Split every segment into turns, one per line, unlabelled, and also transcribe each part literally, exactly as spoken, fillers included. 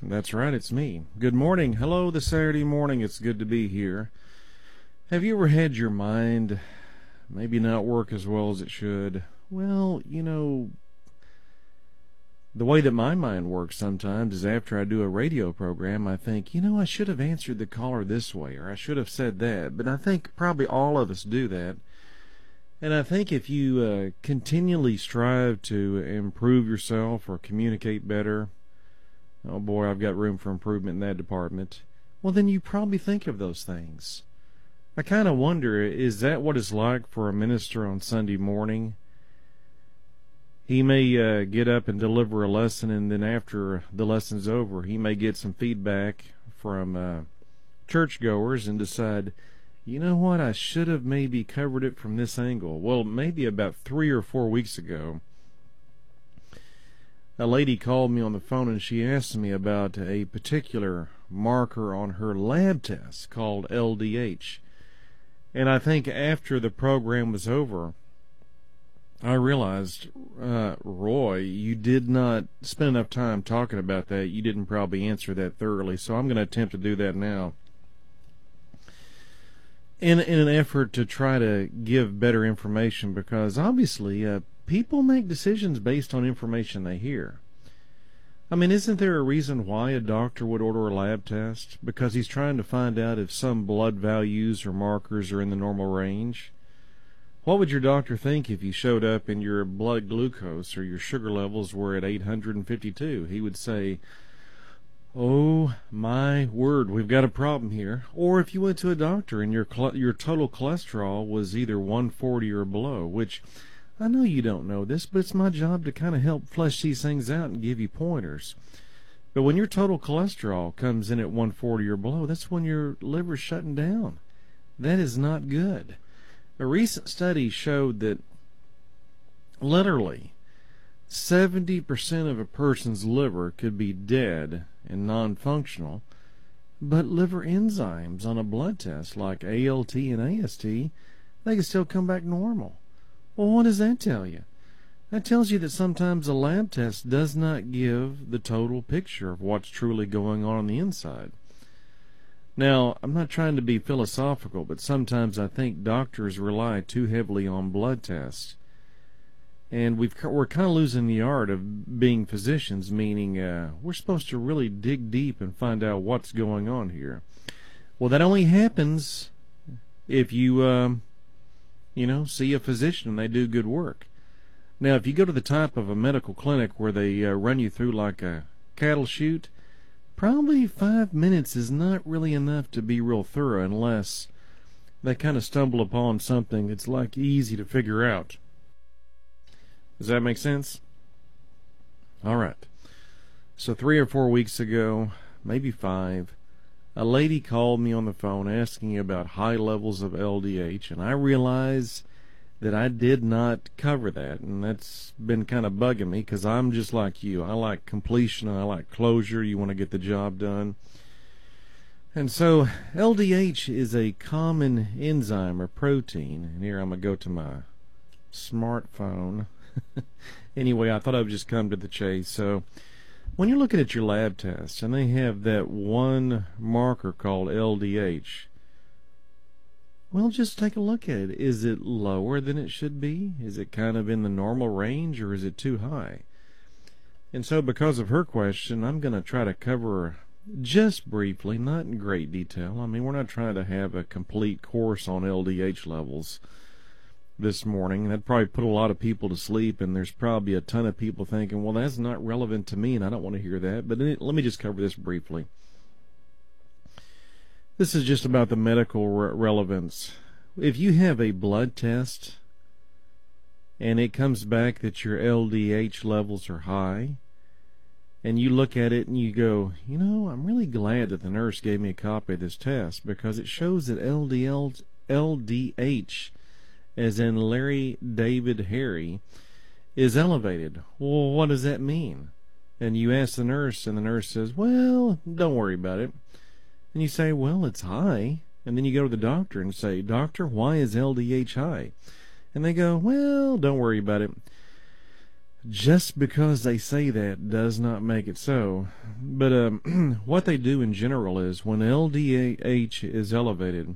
That's right, it's me. Good morning. Hello, this Saturday morning. It's good to be here. Have you ever had your mind maybe not work as well as it should? Well, you know, the way that my mind works sometimes is after I do a radio program, I think, you know, I should have answered the caller this way, or I should have said that. But I think probably all of us do that. And I think if you uh, continually strive to improve yourself or communicate better, oh boy, I've got room for improvement in that department, well, then you probably think of those things. I kind of wonder, is that what it's like for a minister on Sunday morning? He may uh, get up and deliver a lesson, and then after the lesson's over, he may get some feedback from uh, churchgoers and decide, you know what, I should have maybe covered it from this angle. Well, maybe about three or four weeks ago, a lady called me on the phone and she asked me about a particular marker on her lab test called L D H. And I think after the program was over, I realized, uh, Roy, you did not spend enough time talking about that. You didn't probably answer that thoroughly, so I'm going to attempt to do that now. In, in an effort to try to give better information, because obviously uh, people make decisions based on information they hear. I mean, isn't there a reason why a doctor would order a lab test? Because he's trying to find out if some blood values or markers are in the normal range. What would your doctor think if you showed up and your blood glucose or your sugar levels were at eight hundred fifty-two? He would say, oh my word, we've got a problem here. Or if you went to a doctor and your your total cholesterol was either one forty or below, which I know you don't know this, but it's my job to kind of help flesh these things out and give you pointers. But when your total cholesterol comes in at one forty or below, that's when your liver's shutting down. That is not good. A recent study showed that literally seventy percent of a person's liver could be dead and non-functional, but liver enzymes on a blood test like A L T and A S T, they can still come back normal. Well, what does that tell you? That tells you that sometimes a lab test does not give the total picture of what's truly going on on the inside. Now, I'm not trying to be philosophical, but sometimes I think doctors rely too heavily on blood tests. And we've, we're kind of losing the art of being physicians, meaning uh, we're supposed to really dig deep and find out what's going on here. Well, that only happens if you, um, you know, see a physician and they do good work. Now, if you go to the type of a medical clinic where they uh, run you through like a cattle chute, probably five minutes is not really enough to be real thorough unless they kind of stumble upon something that's like easy to figure out. Does that make sense? All right. So three or four weeks ago, maybe five, a lady called me on the phone asking about high levels of L D H, and I realized that I did not cover that, and that's been kind of bugging me because I'm just like you. I like completion, and I like closure. You want to get the job done. And so L D H is a common enzyme or protein, and here I'm going to go to my smartphone. Anyway, I thought I would just come to the chase. So when you're looking at your lab tests and they have that one marker called L D H, well, just take a look at it. Is it lower than it should be? Is it kind of in the normal range, or is it too high? And so because of her question, I'm going to try to cover just briefly, not in great detail. I mean, we're not trying to have a complete course on L D H levels this morning. That'd probably put a lot of people to sleep, and there's probably a ton of people thinking, well, that's not relevant to me, and I don't want to hear that. But let me just cover this briefly. This is just about the medical re- relevance. If you have a blood test and it comes back that your L D H levels are high, and you look at it and you go, you know, I'm really glad that the nurse gave me a copy of this test because it shows that L D L, L D H, as in Larry, David, Harry, is elevated. Well, what does that mean? And you ask the nurse, and the nurse says, well, don't worry about it. And you say, well, it's high. And then you go to the doctor and say, doctor, why is L D H high? And they go, well, don't worry about it. Just because they say that does not make it so. But um, what they do in general is when L D H is elevated,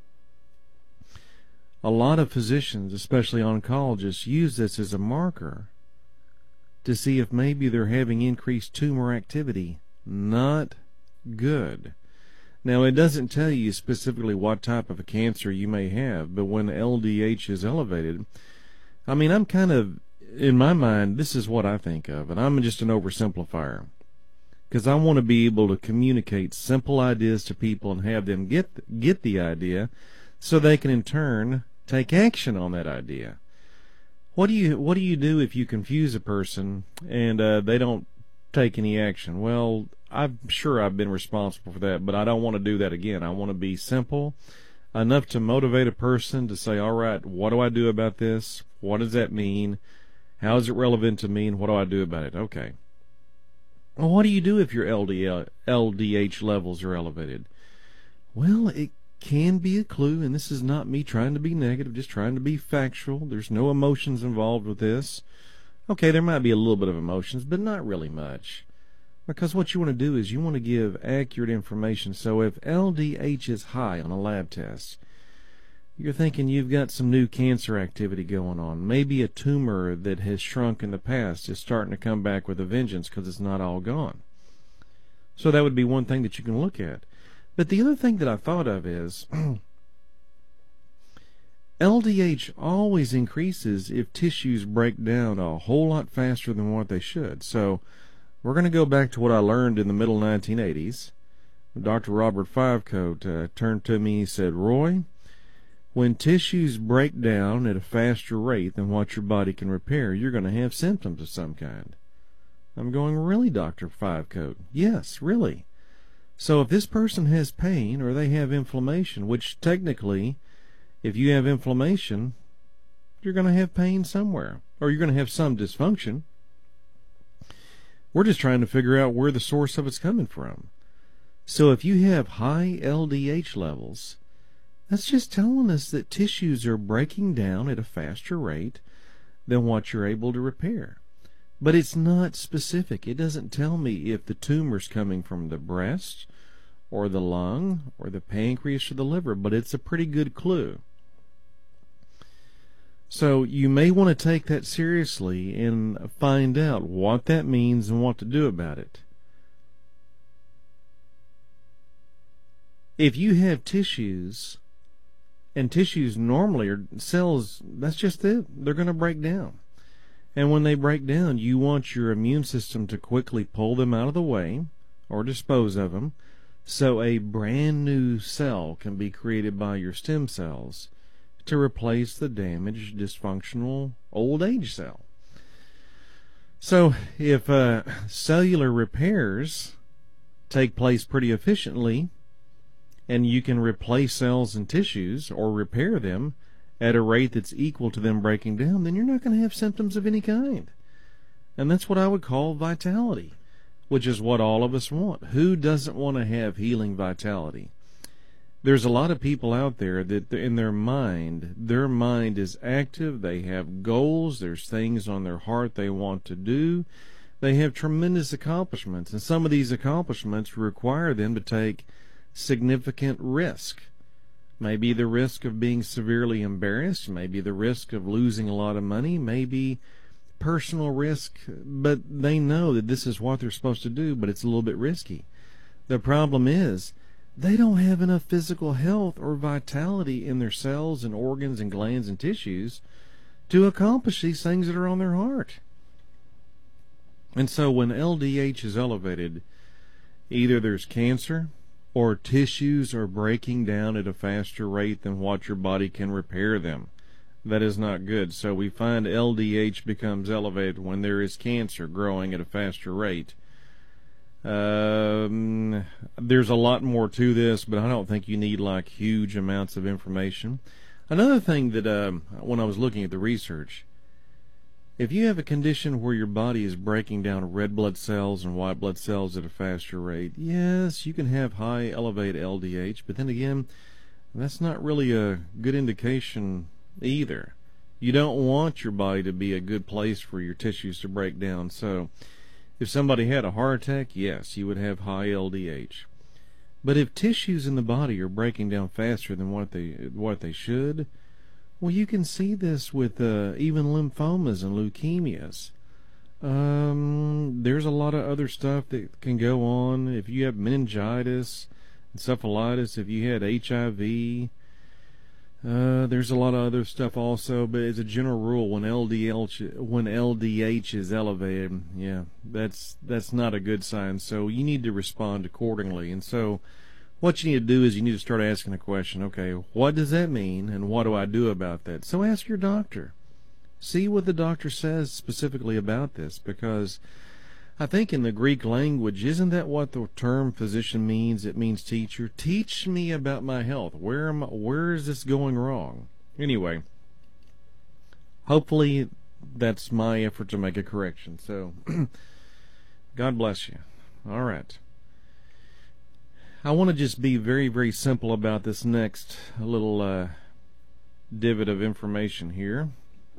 a lot of physicians, especially oncologists, use this as a marker to see if maybe they're having increased tumor activity. Not good. Now, it doesn't tell you specifically what type of a cancer you may have, but when L D H is elevated, I mean, I'm kind of, in my mind, this is what I think of, and I'm just an oversimplifier, because I want to be able to communicate simple ideas to people and have them get get the idea so they can in turn take action on that idea. What do you what do you do if you confuse a person and uh, they don't take any action? Well, I'm sure I've been responsible for that, but I don't want to do that again. I want to be simple enough to motivate a person to say, all right, what do I do about this? What does that mean? How is it relevant to me, and what do I do about it? Okay. Well, what do you do if your L D L, L D H levels are elevated? Well, it can be a clue, and this is not me trying to be negative, just trying to be factual. There's no emotions involved with this. Okay, there might be a little bit of emotions, but not really much. Because what you want to do is you want to give accurate information. So if L D H is high on a lab test, you're thinking you've got some new cancer activity going on. Maybe a tumor that has shrunk in the past is starting to come back with a vengeance because it's not all gone. So that would be one thing that you can look at. But the other thing that I thought of is L D H always increases if tissues break down a whole lot faster than what they should. So we're going to go back to what I learned in the middle nineteen eighties. Doctor Robert Fivecoat uh, turned to me and said, Roy, when tissues break down at a faster rate than what your body can repair, you're going to have symptoms of some kind. I'm going, really, Doctor Fivecoat? Yes, really. So if this person has pain or they have inflammation, which technically, if you have inflammation, you're going to have pain somewhere, or you're going to have some dysfunction. We're just trying to figure out where the source of it's coming from. So if you have high L D H levels, that's just telling us that tissues are breaking down at a faster rate than what you're able to repair. But it's not specific. It doesn't tell me if the tumor's coming from the breast or the lung or the pancreas or the liver, but it's a pretty good clue. So you may want to take that seriously and find out what that means and what to do about it. If you have tissues, and tissues normally are cells, that's just it. They're going to break down. And when they break down, you want your immune system to quickly pull them out of the way or dispose of them so a brand new cell can be created by your stem cells to replace the damaged, dysfunctional old age cell. So if uh, cellular repairs take place pretty efficiently, and you can replace cells and tissues or repair them at a rate that's equal to them breaking down, then you're not going to have symptoms of any kind. And that's what I would call vitality, which is what all of us want. Who doesn't want to have healing vitality? There's a lot of people out there that in their mind, their mind is active, they have goals, there's things on their heart they want to do, they have tremendous accomplishments, and some of these accomplishments require them to take significant risk. Maybe the risk of being severely embarrassed, maybe the risk of losing a lot of money, maybe personal risk, but they know that this is what they're supposed to do, but it's a little bit risky. The problem is they don't have enough physical health or vitality in their cells and organs and glands and tissues to accomplish these things that are on their heart. And so when L D H is elevated, either there's cancer or tissues are breaking down at a faster rate than what your body can repair them. That is not good. So we find L D H becomes elevated when there is cancer growing at a faster rate. Um, there's a lot more to this, but I don't think you need like huge amounts of information. Another thing that um, when I was looking at the research, if you have a condition where your body is breaking down red blood cells and white blood cells at a faster rate, yes, you can have high elevated L D H, but then again, that's not really a good indication either. You don't want your body to be a good place for your tissues to break down. So if somebody had a heart attack, yes, you would have high L D H. But if tissues in the body are breaking down faster than what they what they should, well, you can see this with uh, even lymphomas and leukemias. Um, there's a lot of other stuff that can go on. If you have meningitis, encephalitis, if you had H I V, uh, there's a lot of other stuff also. But as a general rule, when L D H when L D H is elevated, yeah, that's that's not a good sign. So you need to respond accordingly. And so, what you need to do is you need to start asking the question: okay, what does that mean, and what do I do about that? So ask your doctor. See what the doctor says specifically about this, because I think in the Greek language, isn't that what the term physician means? It means teacher. Teach me about my health. Where am I, where is this going wrong? Anyway, hopefully that's my effort to make a correction. So, God bless you. All right. I want to just be very, very simple about this next little uh, divot of information here.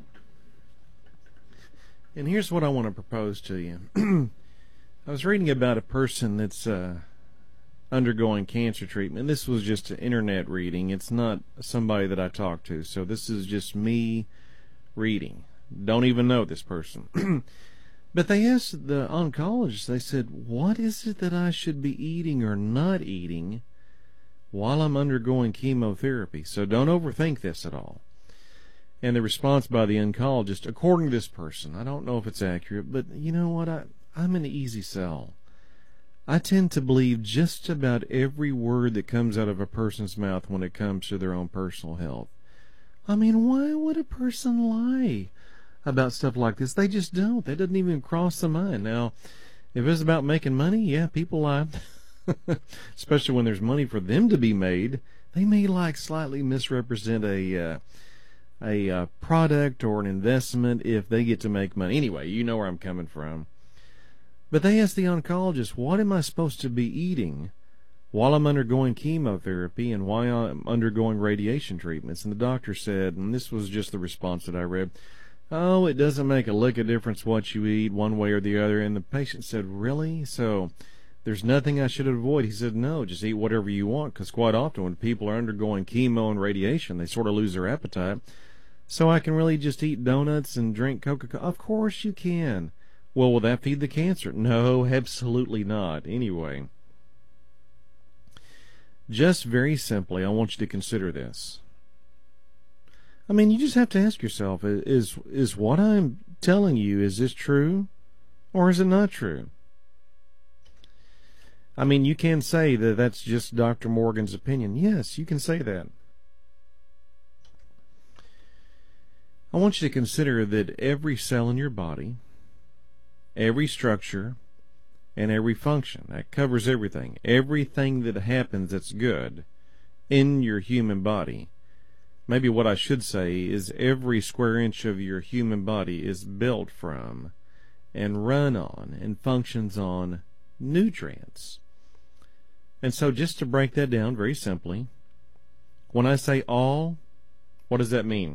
And here's what I want to propose to you. I was reading about a person that's uh, undergoing cancer treatment. This was just an internet reading. It's not somebody that I talked to. So this is just me reading. Don't even know this person. But they asked the oncologist, they said, what is it that I should be eating or not eating while I'm undergoing chemotherapy? So don't overthink this at all. And the response by the oncologist, according to this person, I don't know if it's accurate, but you know what? I, I'm an easy sell. I tend to believe just about every word that comes out of a person's mouth when it comes to their own personal health. I mean, why would a person lie about stuff like this? They just don't. That doesn't even cross their mind. Now, if it's about making money, yeah, people lie. Especially when there's money for them to be made. They may like slightly misrepresent a... Uh, a uh, product or an investment if they get to make money. Anyway, you know where I'm coming from. But they asked the oncologist, what am I supposed to be eating while I'm undergoing chemotherapy and while I'm undergoing radiation treatments? And the doctor said, and this was just the response that I read, oh, it doesn't make a lick of difference what you eat one way or the other. And the patient said, really? So there's nothing I should avoid? He said, no, just eat whatever you want, because quite often when people are undergoing chemo and radiation, they sort of lose their appetite. So I can really just eat donuts and drink Coca-Cola? Of course you can. Well, will that feed the cancer? No, absolutely not. Anyway, just very simply, I want you to consider this. I mean, you just have to ask yourself, is is what I'm telling you, is this true or is it not true? I mean, you can say that that's just Doctor Morgan's opinion. Yes, you can say that. I want you to consider that every cell in your body, every structure, and every function, that covers everything, everything that happens that's good in your human body. Maybe what I should say is every square inch of your human body is built from and run on and functions on nutrients. And so just to break that down very simply, when I say all, what does that mean?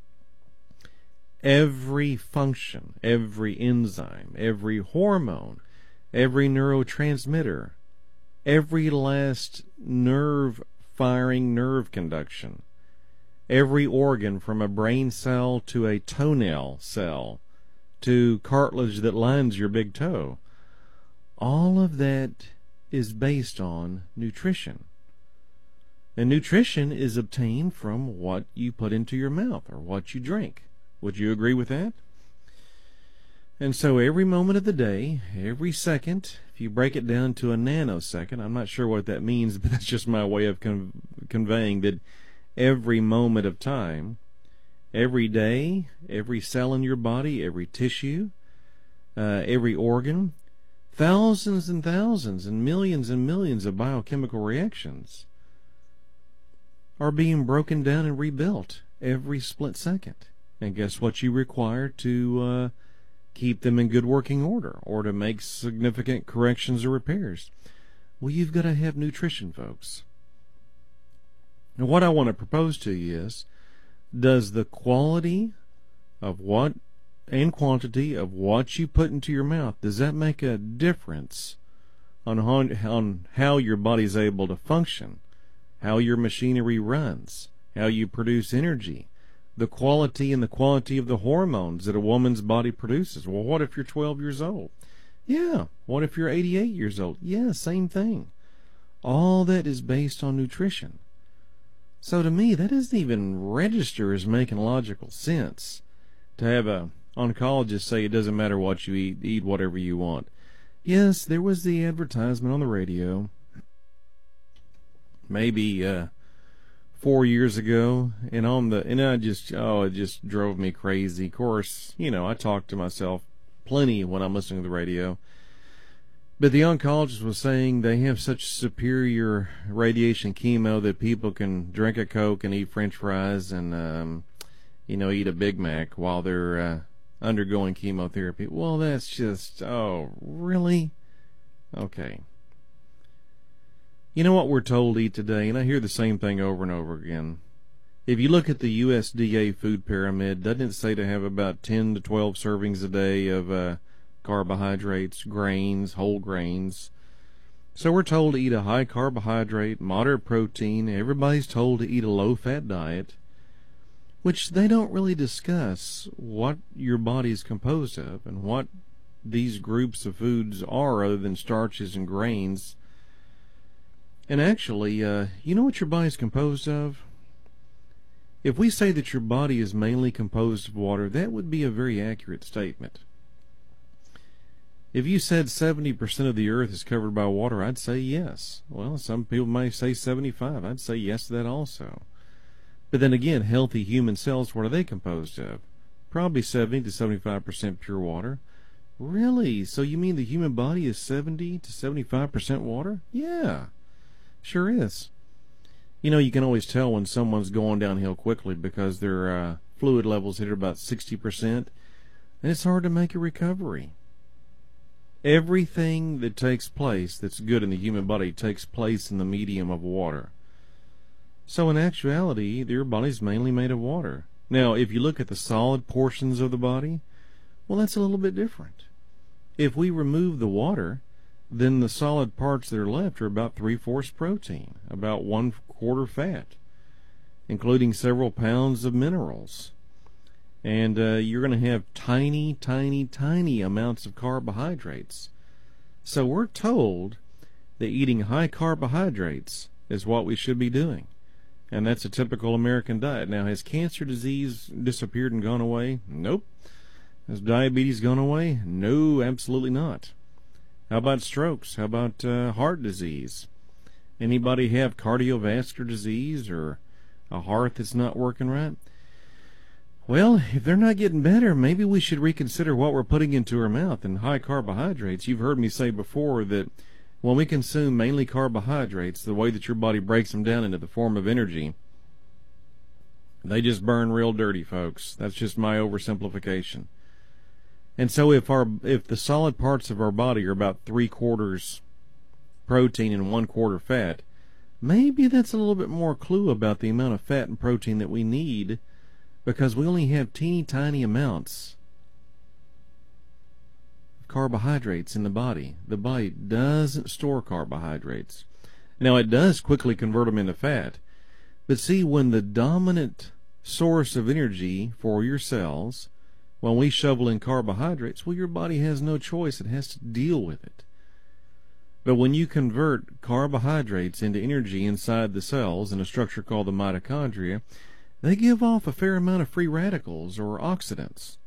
Every function, every enzyme, every hormone, every neurotransmitter, every last nerve firing nerve conduction, every organ from a brain cell to a toenail cell to cartilage that lines your big toe, all of that is based on nutrition. And nutrition is obtained from what you put into your mouth or what you drink. Would you agree with that? And so every moment of the day, every second, if you break it down to a nanosecond, I'm not sure what that means, but that's just my way of con- conveying that every moment of time, every day, every cell in your body, every tissue, uh, every organ, thousands and thousands and millions and millions of biochemical reactions are being broken down and rebuilt every split second. And guess what you require to uh, keep them in good working order or to make significant corrections or repairs? Well, you've got to have nutrition, folks. Now, what I want to propose to you is, does the quality of what and quantity of what you put into your mouth, does that make a difference on how, on how your body's able to function, how your machinery runs, how you produce energy, the quality and the quantity of the hormones that a woman's body produces? Well, what if you're twelve years old? Yeah. What if you're eighty-eight years old? Yeah, same thing. All that is based on nutrition. So to me, that doesn't even register as making logical sense. To have a oncologist say it doesn't matter what you eat, eat whatever you want. Yes, there was the advertisement on the radio, maybe uh, four years ago, and on the and I just oh, it just drove me crazy. Of course, you know, I talk to myself plenty when I'm listening to the radio. But the oncologist was saying they have such superior radiation chemo that people can drink a Coke and eat French fries and, um, you know, eat a Big Mac while they're uh, undergoing chemotherapy. Well, that's just, oh, really? Okay. You know what we're told to eat today? And I hear the same thing over and over again. If you look at the U S D A food pyramid, doesn't it say to have about ten to twelve servings a day of uh, carbohydrates, grains, whole grains? So we're told to eat a high carbohydrate, moderate protein. Everybody's told to eat a low-fat diet, which they don't really discuss what your body is composed of and what these groups of foods are other than starches and grains. And actually, uh, you know what your body's composed of? If we say that your body is mainly composed of water, that would be a very accurate statement. If you said seventy percent of the earth is covered by water, I'd say yes. Well, some people may say seventy-five. I'd say yes to that also. But then again, healthy human cells, what are they composed of? Probably seventy to seventy-five percent pure water. Really? So you mean the human body is seventy to seventy-five percent water? Yeah, sure is. You know, you can always tell when someone's going downhill quickly because their uh, fluid levels hit about sixty percent, and it's hard to make a recovery. Everything that takes place that's good in the human body takes place in the medium of water. So in actuality, your body's mainly made of water. Now, if you look at the solid portions of the body, well, that's a little bit different. If we remove the water, then the solid parts that are left are about three-fourths protein, about one-quarter fat, including several pounds of minerals. And uh, you're going to have tiny, tiny, tiny amounts of carbohydrates. So we're told that eating high carbohydrates is what we should be doing. And that's a typical American diet. Now, has cancer disease disappeared and gone away? Nope. Has diabetes gone away? No, absolutely not. How about strokes? How about uh, heart disease? Anybody have cardiovascular disease or a heart that's not working right? Well, if they're not getting better, maybe we should reconsider what we're putting into our mouth. And high carbohydrates, you've heard me say before that when we consume mainly carbohydrates, the way that your body breaks them down into the form of energy, they just burn real dirty, folks. That's just my oversimplification. And so if our if the solid parts of our body are about three quarters protein and one quarter fat, maybe that's a little bit more clue about the amount of fat and protein that we need, because we only have teeny tiny amounts of carbohydrates in the body. The body doesn't store carbohydrates. Now, it does quickly convert them into fat. But see, when the dominant source of energy for your cells, when we shovel in carbohydrates, well, your body has no choice. It has to deal with it. But when you convert carbohydrates into energy inside the cells in a structure called the mitochondria, they give off a fair amount of free radicals or oxidants.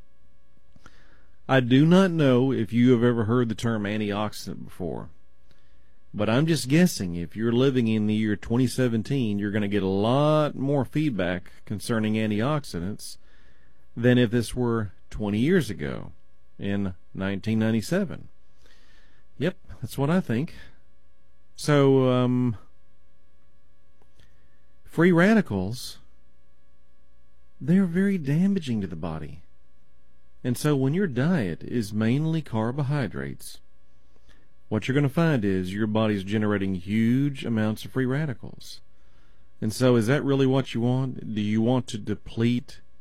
I do not know if you have ever heard the term antioxidant before, but I'm just guessing if you're living in the year twenty seventeen, you're going to get a lot more feedback concerning antioxidants than if this were twenty years ago in nineteen ninety-seven. Yep, that's what I think. So, um, free radicals, they're very damaging to the body. And so when your diet is mainly carbohydrates, what you're going to find is your body's generating huge amounts of free radicals. And so is that really what you want? Do you want to deplete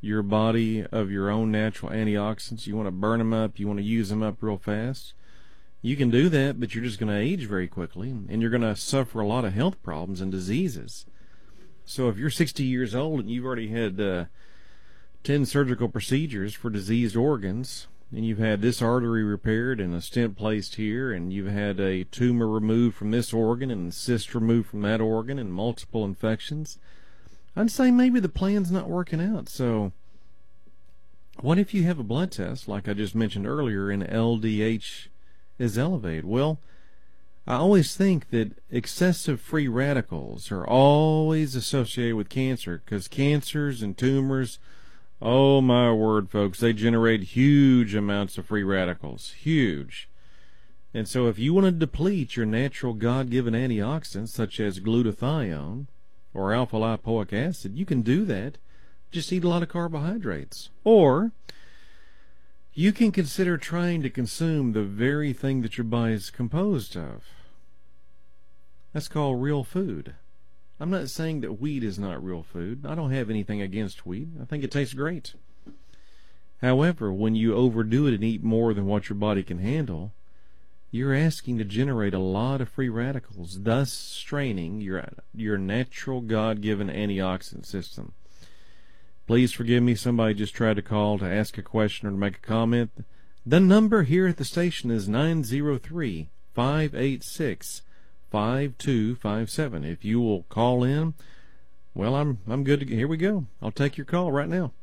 your body of your own natural antioxidants, you want to burn them up, you want to use them up real fast, you can do that, but you're just going to age very quickly, and you're going to suffer a lot of health problems and diseases. So if you're sixty years old and you've already had uh, ten surgical procedures for diseased organs, and you've had this artery repaired and a stent placed here, and you've had a tumor removed from this organ and cyst removed from that organ and multiple infections, I'd say maybe the plan's not working out. So what if you have a blood test, like I just mentioned earlier, and L D H is elevated? Well, I always think that excessive free radicals are always associated with cancer, because cancers and tumors, oh my word, folks, they generate huge amounts of free radicals. Huge. And so if you want to deplete your natural God-given antioxidants, such as glutathione or alpha-lipoic acid, you can do that. Just eat a lot of carbohydrates. Or you can consider trying to consume the very thing that your body is composed of. That's called real food. I'm not saying that wheat is not real food. I don't have anything against wheat. I think it tastes great. However, when you overdo it and eat more than what your body can handle, you're asking to generate a lot of free radicals, thus straining your your natural God-given antioxidant system. Please forgive me, somebody just tried to call to ask a question or to make a comment. The number here at the station is nine zero three, five eight six, five two five seven. If you will call in, well, I'm I'm good to, here we go. I'll take your call right now.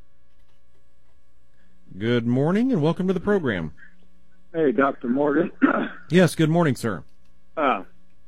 Good morning and welcome to the program.
Hey, Doctor Morgan.
Yes, good morning, sir.
Uh,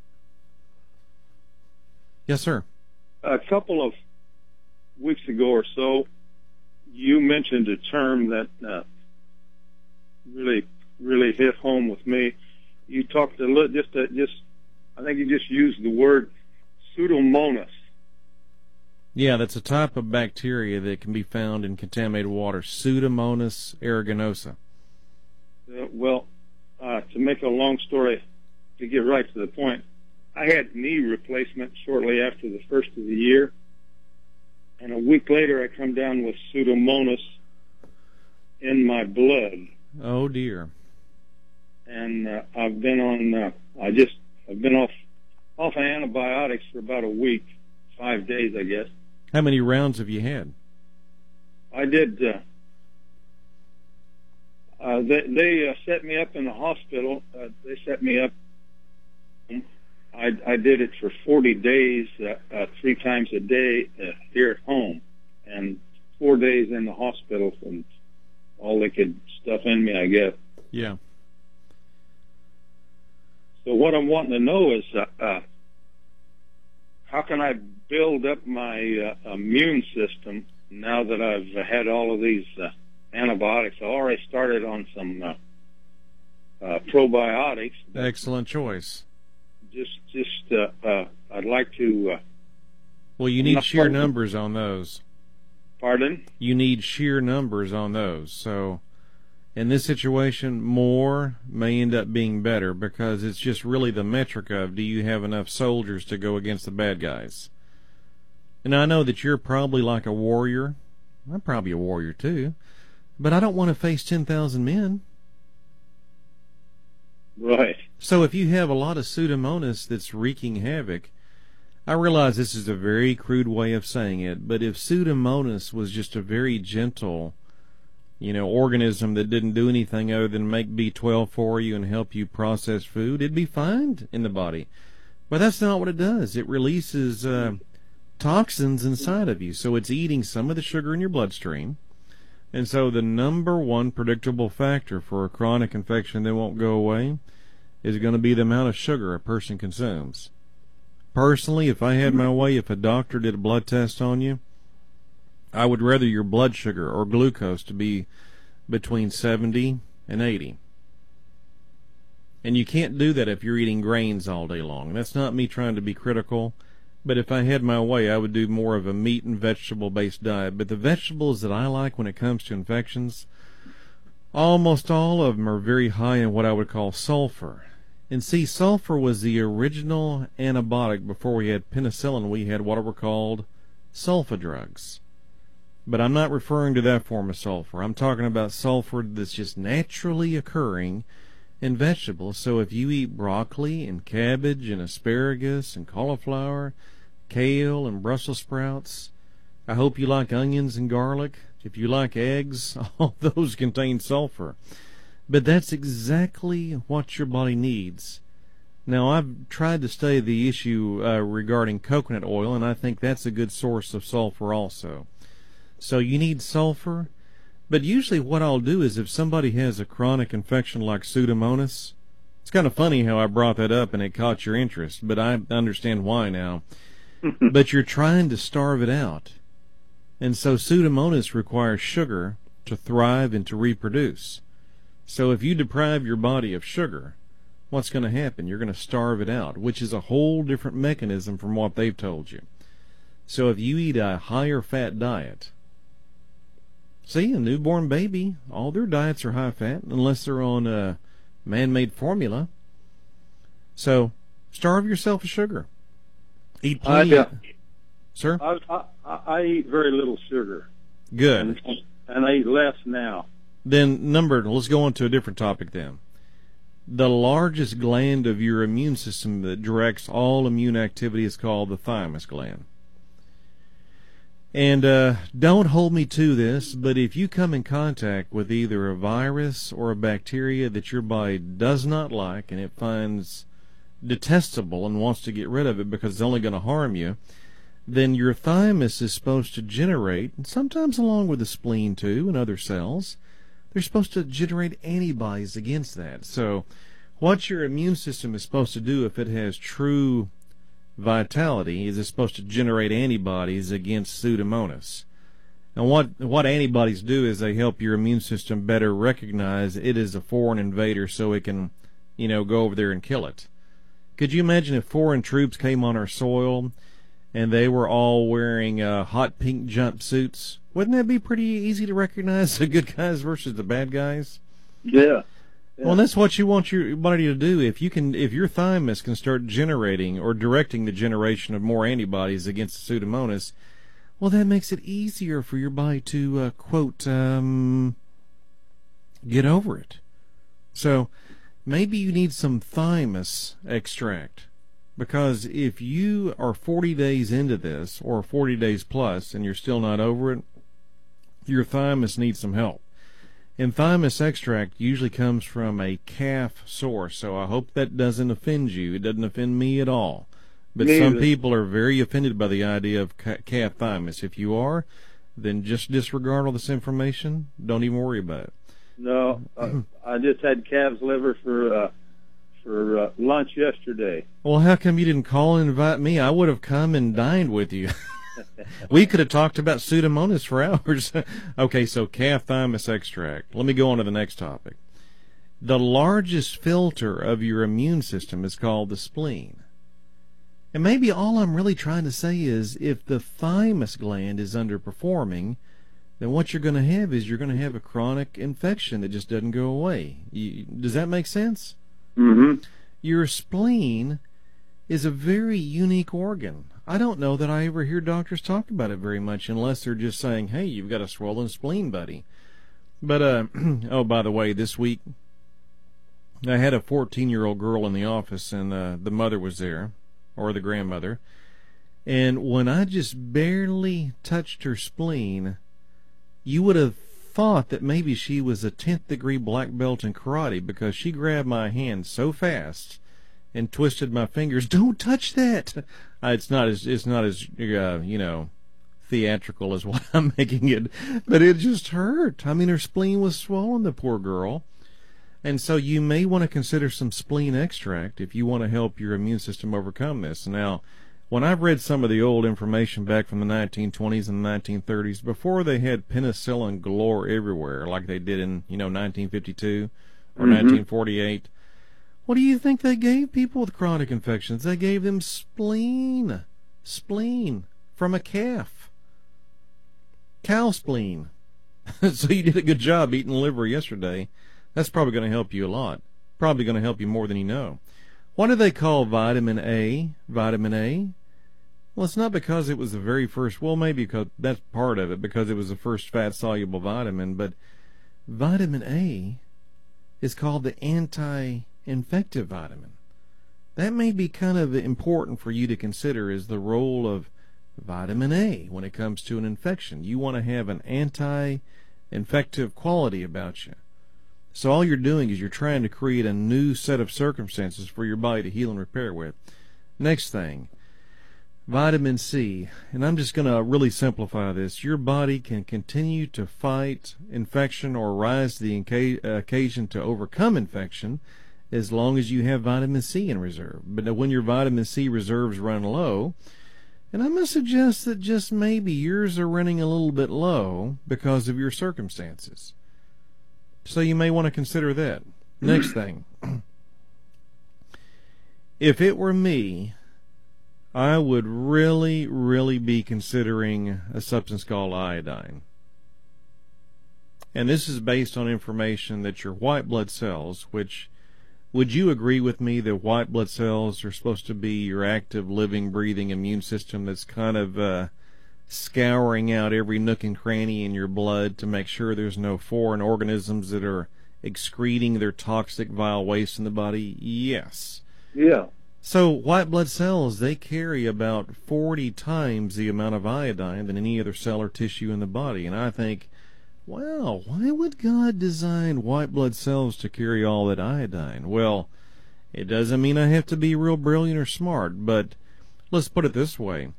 yes, sir.
A couple of weeks ago or so, you mentioned a term that uh, really, really hit home with me. You talked a little, just, uh, just, I think you just used the word Pseudomonas.
Yeah, that's a type of bacteria that can be found in contaminated water. Pseudomonas aeruginosa.
Uh, well, uh, to make a long story, to get right to the point, I had knee replacement shortly after the first of the year, and a week later I come down with Pseudomonas in my blood.
Oh dear!
And uh, I've been on, uh, I just, I've been off, off antibiotics for about a week, five days, I guess.
How many rounds have you had?
I did. Uh, Uh, they they uh, set me up in the hospital. Uh, they set me up. I, I did it for forty days, uh, uh, three times a day uh, here at home, and four days in the hospital from all they could stuff in me, I guess.
Yeah.
So what I'm wanting to know is uh, uh, how can I build up my uh, immune system now that I've had all of these uh, antibiotics. I already started on some uh, uh, probiotics.
Excellent choice.
Just, just, uh, uh, I'd like to. Uh,
well, you need sheer numbers on those.
Pardon?
You need sheer numbers on those. So, in this situation, more may end up being better because it's just really the metric of do you have enough soldiers to go against the bad guys. And I know that you're probably like a warrior. I'm probably a warrior too. But I don't want to face ten thousand men.
Right.
So if you have a lot of Pseudomonas that's wreaking havoc, I realize this is a very crude way of saying it, but if Pseudomonas was just a very gentle, you know, organism that didn't do anything other than make B twelve for you and help you process food, it'd be fine in the body. But that's not what it does. It releases uh, toxins inside of you, so it's eating some of the sugar in your bloodstream. And so the number one predictable factor for a chronic infection that won't go away is going to be the amount of sugar a person consumes. Personally, if I had my way, if a doctor did a blood test on you, I would rather your blood sugar or glucose to be between seventy and eighty. And you can't do that if you're eating grains all day long. That's not me trying to be critical. But if I had my way, I would do more of a meat and vegetable-based diet. But the vegetables that I like when it comes to infections, almost all of them are very high in what I would call sulfur. And see, sulfur was the original antibiotic. Before we had penicillin, we had what were called sulfa drugs. But I'm not referring to that form of sulfur. I'm talking about sulfur that's just naturally occurring in vegetables. So if you eat broccoli and cabbage and asparagus and cauliflower, kale and Brussels sprouts, I hope you like onions and garlic. If you like eggs, all those contain sulfur. But that's exactly what your body needs. Now, I've tried to study the issue uh, regarding coconut oil, and I think that's a good source of sulfur also. So you need sulfur, but usually what I'll do is if somebody has a chronic infection like Pseudomonas, it's kind of funny how I brought that up and it caught your interest, but I understand why now. But you're trying to starve it out. And so Pseudomonas requires sugar to thrive and to reproduce. So if you deprive your body of sugar, what's going to happen? You're going to starve it out, which is a whole different mechanism from what they've told you. So if you eat a higher fat diet, see, a newborn baby, all their diets are high fat unless they're on a man-made formula. So starve yourself of sugar. Eat plenty.
I, uh,
of, sir?
I, I, I eat very little sugar.
Good.
And, and I eat less now.
Then, number, let's go on to a different topic then. The largest gland of your immune system that directs all immune activity is called the thymus gland. And uh, don't hold me to this, but if you come in contact with either a virus or a bacteria that your body does not like and it finds detestable and wants to get rid of it because it's only going to harm you, then your thymus is supposed to generate, and sometimes along with the spleen too and other cells, they're supposed to generate antibodies against that. So what your immune system is supposed to do if it has true vitality is it's supposed to generate antibodies against Pseudomonas. And what what antibodies do is they help your immune system better recognize it is a foreign invader so it can, you know, go over there and kill it. Could you imagine if foreign troops came on our soil and they were all wearing uh, hot pink jumpsuits? Wouldn't that be pretty easy to recognize the good guys versus the bad guys?
Yeah. Yeah.
Well, that's what you want your body to do. If you can, if your thymus can start generating or directing the generation of more antibodies against the Pseudomonas, well, that makes it easier for your body to, uh, quote, um, get over it. So maybe you need some thymus extract, because if you are forty days into this, or forty days plus, and you're still not over it, your thymus needs some help. And thymus extract usually comes from a calf source, so I hope that doesn't offend you. It doesn't offend me at all. But
Me
some
either.
people are very offended by the idea of ca- calf thymus. If you are, then just disregard all this information. Don't even worry about it.
No, uh, I just had calf's liver for uh, for uh, lunch yesterday.
Well, how come you didn't call and invite me? I would have come and dined with you. We could have talked about Pseudomonas for hours. Okay, so calf thymus extract. Let me go on to the next topic. The largest filter of your immune system is called the spleen. And maybe all I'm really trying to say is if the thymus gland is underperforming, then what you're going to have is you're going to have a chronic infection that just doesn't go away. You, does that make sense?
Mm-hmm.
Your spleen is a very unique organ. I don't know that I ever hear doctors talk about it very much unless they're just saying, hey, you've got a swollen spleen, buddy. But, uh, oh, by the way, this week I had a fourteen-year-old girl in the office, and uh, the mother was there, or the grandmother. And when I just barely touched her spleen, you would have thought that maybe she was a tenth degree black belt in karate, because she grabbed my hand so fast and twisted my fingers. Don't touch that. Uh, it's not as it's not as uh, you know, theatrical as what I'm making it, but it just hurt. I mean, her spleen was swollen, the poor girl. And so you may want to consider some spleen extract if you want to help your immune system overcome this. Now, when I've read some of the old information back from the nineteen twenties and the nineteen thirties, before they had penicillin galore everywhere, like they did in, you know, nineteen fifty-two or mm-hmm. nineteen forty-eight, what do you think they gave people with chronic infections? They gave them spleen. Spleen from a calf. Cow spleen. So you did a good job eating liver yesterday. That's probably going to help you a lot. Probably going to help you more than you know. What do they call vitamin A? Vitamin A? Well, it's not because it was the very first, well, maybe because that's part of it, because it was the first fat-soluble vitamin, but vitamin A is called the anti-infective vitamin. That may be kind of important for you to consider, is the role of vitamin A when it comes to an infection. You want to have an anti-infective quality about you. So all you're doing is you're trying to create a new set of circumstances for your body to heal and repair with. Next thing, vitamin C. And I'm just going to really simplify this. Your body can continue to fight infection or rise to the occasion to overcome infection as long as you have vitamin C in reserve. But when your vitamin C reserves run low, and I'm going to suggest that just maybe yours are running a little bit low because of your circumstances. So you may want to consider that. Next thing. If it were me, I would really, really be considering a substance called iodine. And this is based on information that your white blood cells, which, would you agree with me that white blood cells are supposed to be your active, living, breathing immune system that's kind of uh, scouring out every nook and cranny in your blood to make sure there's no foreign organisms that are excreting their toxic, vile waste in the body? Yes.
Yeah.
So white blood cells, they carry about forty times the amount of iodine than any other cell or tissue in the body. And I think, wow, why would God design white blood cells to carry all that iodine? Well, it doesn't mean I have to be real brilliant or smart, but let's put it this way.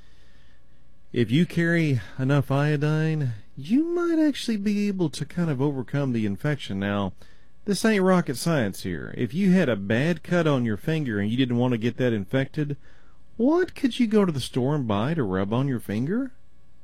If you carry enough iodine, you might actually be able to kind of overcome the infection. Now, this ain't rocket science here. If you had a bad cut on your finger and you didn't want to get that infected, what could you go to the store and buy to rub on your finger?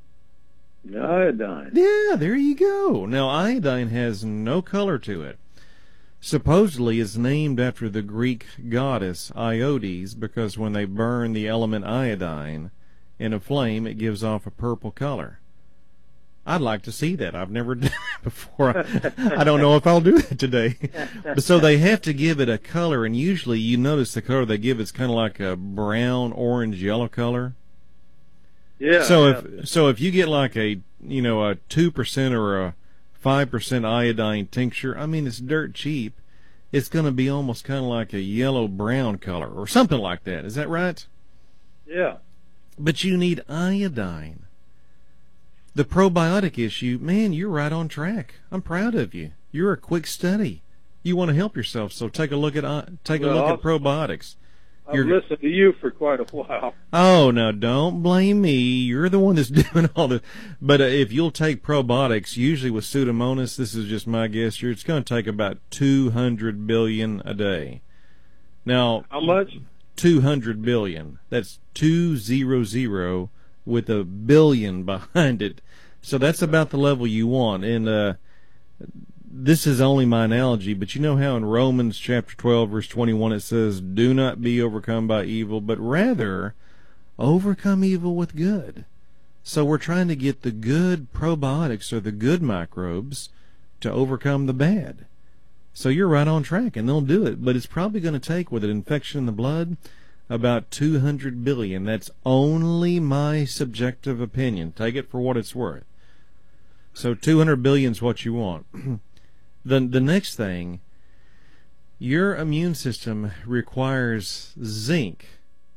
Iodine.
Yeah, there you go. Now, iodine has no color to it. Supposedly, it's named after the Greek goddess Iodes, because when they burn the element iodine in a flame, it gives off a purple color. I'd like to see that. I've never done it before. I, I don't know if I'll do that today. But so they have to give it a color, and usually you notice the color they give it's kind of like a brown, orange, yellow color.
Yeah.
So
yeah.
if so if you get like a you know a two percent or a five percent iodine tincture, I mean it's dirt cheap. It's going to be almost kind of like a yellow brown color or something like that. Is that right?
Yeah.
But you need iodine. The probiotic issue, man, you're right on track. I'm proud of you. You're a quick study. You want to help yourself, so take a look at uh, take a
well,
look at probiotics.
I've
You're,
listened to you for quite a while.
Oh, no, don't blame me. You're the one that's doing all this. But uh, if you'll take probiotics, usually with Pseudomonas, this is just my guess, it's going to take about two hundred billion a day. Now,
how much?
two hundred billion. That's two zero zero with a billion behind it. So that's about the level you want. And uh, this is only my analogy, but you know how in Romans chapter twelve, verse twenty-one, it says, do not be overcome by evil, but rather overcome evil with good. So we're trying to get the good probiotics, or the good microbes, to overcome the bad. So you're right on track, and they'll do it. But it's probably going to take, with an infection in the blood, about two hundred billion. That's only my subjective opinion. Take it for what it's worth. So two hundred billion is what you want. the the next thing, your immune system requires zinc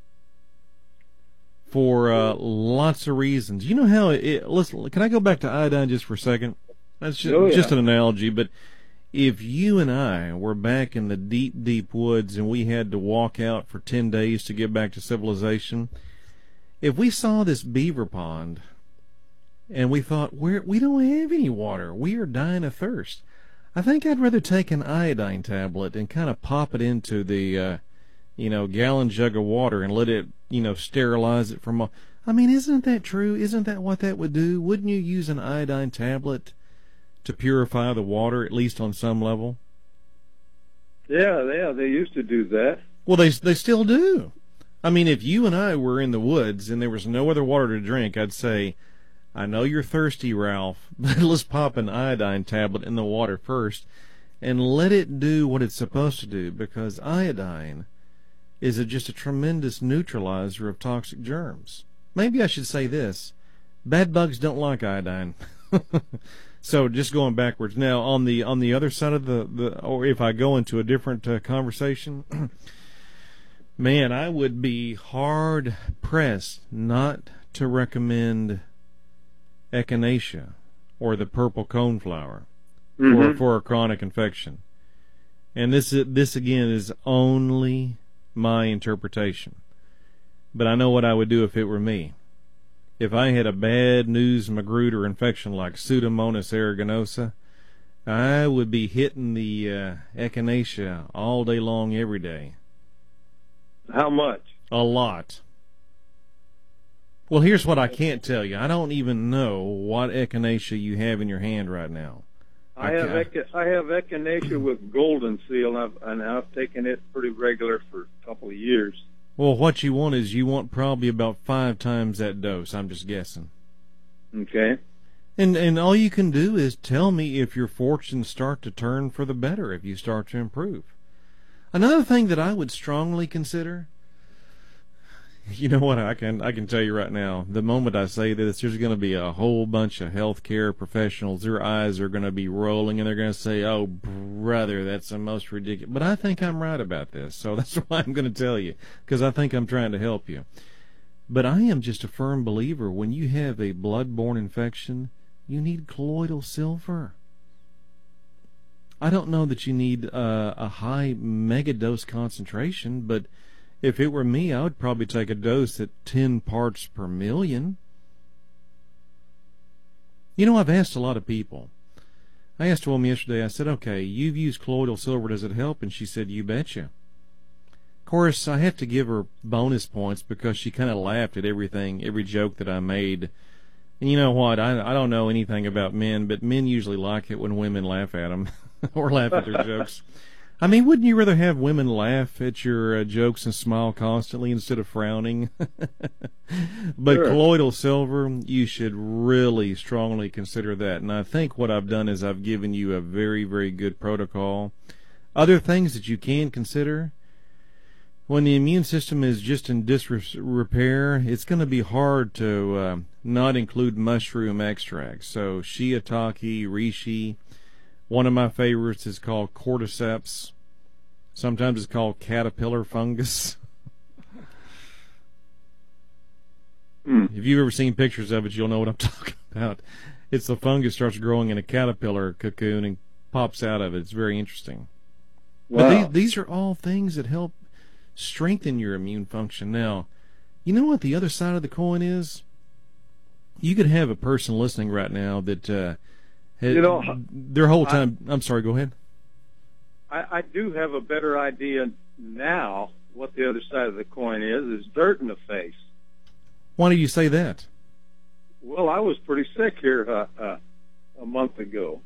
for uh, lots of reasons. You know how it, listen, can I go back to iodine just for a second? That's just,
oh, yeah.
just an analogy, but if you and I were back in the deep, deep woods and we had to walk out for ten days to get back to civilization, if we saw this beaver pond and we thought, We're, we don't have any water, we are dying of thirst, I think I'd rather take an iodine tablet and kind of pop it into the, uh, you know, gallon jug of water and let it, you know, sterilize it from all. I mean, isn't that true? Isn't that what that would do? Wouldn't you use an iodine tablet to purify the water, at least on some level?
Yeah, yeah, they used to do that.
Well, they they still do. I mean, if you and I were in the woods and there was no other water to drink, I'd say, I know you're thirsty, Ralph, but let's pop an iodine tablet in the water first and let it do what it's supposed to do, because iodine is a, just a tremendous neutralizer of toxic germs. maybe I should say this. Bad bugs don't like iodine. So just going backwards. Now, on the on the other side of the, the or if I go into a different uh, conversation, man, I would be hard pressed not to recommend echinacea or the purple coneflower
Mm-hmm.
for for a chronic infection. And this is, this again is only my interpretation. But I know what I would do if it were me. If I had a bad news magruder infection like Pseudomonas aeruginosa, I would be hitting the uh, echinacea all day long, every day.
How much?
A lot. Well, here's what I can't tell you. I don't even know what echinacea you have in your hand right now.
I have ech- I have echinacea with golden seal, and I've, and I've taken it pretty regular for a couple of years.
Well, what you want is you want probably about five times that dose. I'm just guessing.
Okay.
And and all you can do is tell me if your fortunes start to turn for the better, if you start to improve. Another thing that I would strongly consider, you know what, I can I can tell you right now, the moment I say this, there's going to be a whole bunch of healthcare professionals, their eyes are going to be rolling, and they're going to say, oh, brother, that's the most ridiculous. But I think I'm right about this, so that's why I'm going to tell you, because I think I'm trying to help you. But I am just a firm believer, when you have a blood-borne infection, you need colloidal silver. I don't know that you need uh, a high megadose concentration, but if it were me, I would probably take a dose at ten parts per million. You know, I've asked a lot of people. I asked a woman yesterday, I said, okay, you've used colloidal silver, does it help? And she said, you betcha. Of course, I had to give her bonus points because she kind of laughed at everything, every joke that I made. And you know what, I, I don't know anything about men, but men usually like it when women laugh at them or laugh at their jokes. I mean, wouldn't you rather have women laugh at your uh, jokes and smile constantly instead of frowning? But
Sure.
colloidal silver, you should really strongly consider that. And I think what I've done is I've given you a very, very good protocol. Other things that you can consider, when the immune system is just in disrepair, it's going to be hard to uh, not include mushroom extracts. So shiitake, reishi. One of my favorites is called cordyceps. Sometimes it's called caterpillar fungus.
Mm.
If you've ever seen pictures of it, you'll know what I'm talking about. It's the fungus starts growing in a caterpillar cocoon and pops out of it. It's very interesting.
Wow.
But these, these are all things that help strengthen your immune function. Now, you know what the other side of the coin is? You could have a person listening right now that uh, had,
You know,
their whole time. I, I'm sorry. Go ahead.
I, I do have a better idea now what the other side of the coin is, is dirt in the face.
Why do you say that?
Well, I was pretty sick here uh, uh, a month ago.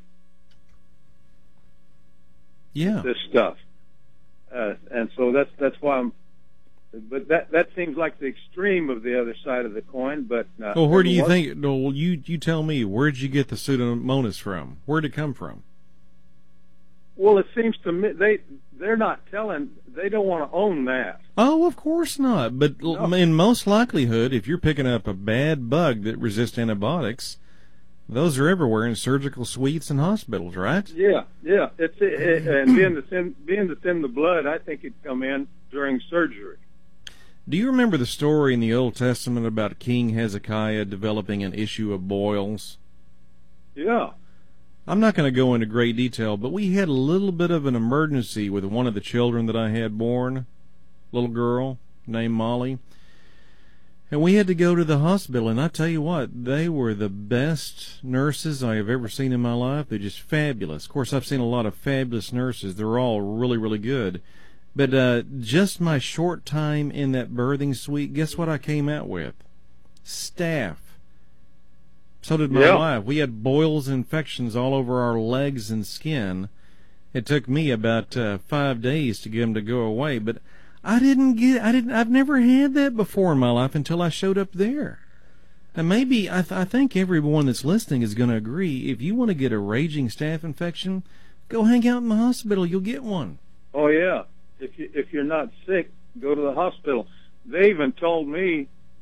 Yeah.
This stuff, uh, and so that's that's why I'm. But that that seems like the extreme of the other side of the coin. But uh,
Well, where do you
what,
think? Well, you you tell me. Where did you get the Pseudomonas from? Where did it come from?
Well, it seems to me they they're not telling. They don't want to own that.
Oh, of course not. But
No.
in most likelihood, if you're picking up a bad bug that resists antibiotics, those are everywhere in surgical suites and hospitals, right?
Yeah, yeah. It's it, it, and being the thin, being the thin the blood, I think it'd come in during surgery.
Do you remember the story in the Old Testament about King Hezekiah developing an issue of boils?
Yeah.
I'm not going to go into great detail, but we had a little bit of an emergency with one of the children that I had born, little girl named Molly. And we had to go to the hospital, and I tell you what, they were the best nurses I have ever seen in my life. They're just fabulous. Of course, I've seen a lot of fabulous nurses. They're all really, really good. But uh, just my short time in that birthing suite, guess what I came out with? Staph. So did my
Yeah.
wife. We had boils and infections all over our legs and skin. It took me about uh, five days to get them to go away, but I didn't get. I didn't. I've never had that before in my life until I showed up there. And maybe I, th- I think everyone that's listening is going to agree. If you want to get a raging staph infection, go hang out in the hospital. You'll get one.
Oh yeah. If you if you're not sick, go to the hospital. They even told me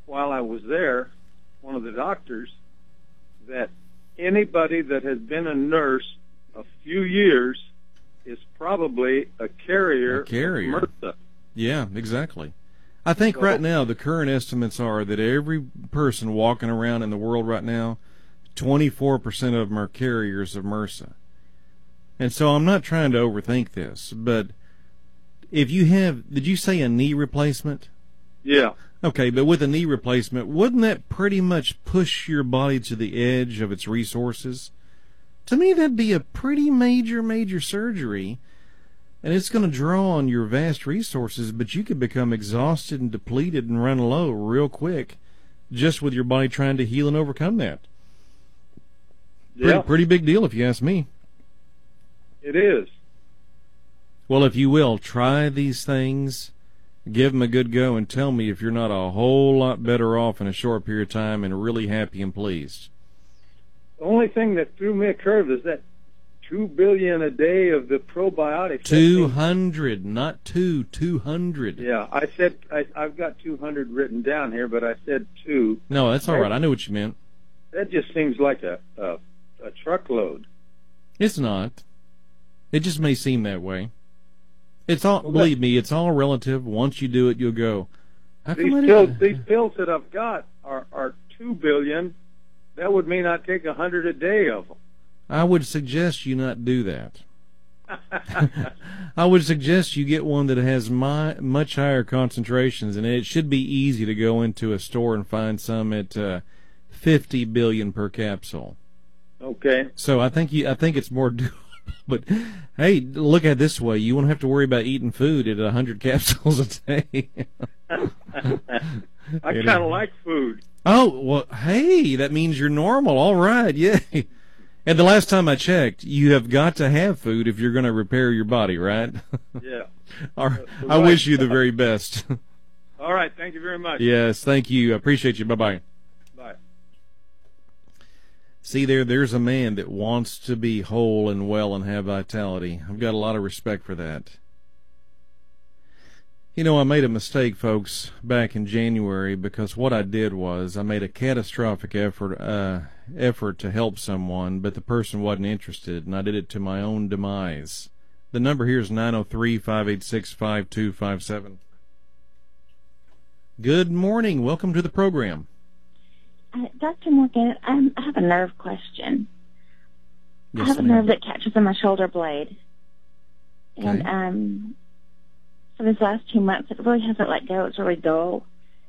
while I was there, one of the doctors, that anybody that has been a nurse a few years is probably a carrier,
A carrier.
of MRSA.
Yeah, exactly. I think right now the current estimates are that every person walking around in the world right now, twenty-four percent of them are carriers of MRSA. And so I'm not trying to overthink this, but if you have, did you say a knee replacement?
Yeah.
Okay, but with a knee replacement, wouldn't that pretty much push your body to the edge of its resources? To me, that'd be a pretty major, major surgery. And it's going to draw on your vast resources, but you could become exhausted and depleted and run low real quick just with your body trying to heal and overcome that.
Yeah.
Pretty, pretty big deal if you ask me.
It is.
Well, if you will, try these things, give them a good go, and tell me if you're not a whole lot better off in a short period of time and really happy and pleased.
The only thing that threw me a curve is that two billion a day of the probiotics.
Two hundred, not two, two hundred.
Yeah, I said I, I've got two hundred written down here, but I said two.
No, that's all right. I knew what you meant.
That just seems like a a, a truckload.
It's not. It just may seem that way. It's all.
Well,
believe me, it's all relative. Once you do it, you'll go. How come I
These
didn't-
pills, these pills that I've got are are two billion. That would mean I take a hundred a day of them.
I would suggest you not do that. I would suggest you get one that has my, much higher concentrations, and it should be easy to go into a store and find some at uh, fifty billion per capsule.
Okay.
So I think you, I think it's more doable. But hey, look at it this way: you won't have to worry about eating food at a hundred capsules a day.
I kind of like food.
Oh well, hey, that means you're normal. All right, yay. And the last time I checked, you have got to have food if you're going to repair your body, right?
Yeah.
All right.
So
I
right.
wish you the very best.
All right. Thank you very much.
Yes, thank you. I appreciate you. Bye-bye.
Bye.
See there, there's a man that wants to be whole and well and have vitality. I've got a lot of respect for that. You know, I made a mistake, folks, back in January, because what I did was I made a catastrophic effort uh, effort to help someone, but the person wasn't interested, and I did it to my own demise. The number here is nine oh three, five eight six, five two five seven. Good morning. Welcome to the program.
Uh, Doctor Morgan, um, I have a nerve question.
Yes,
I have a
ma'am.
nerve that catches in my shoulder blade. And
Okay.
um, for these last two months, it really hasn't let go. It's really dull.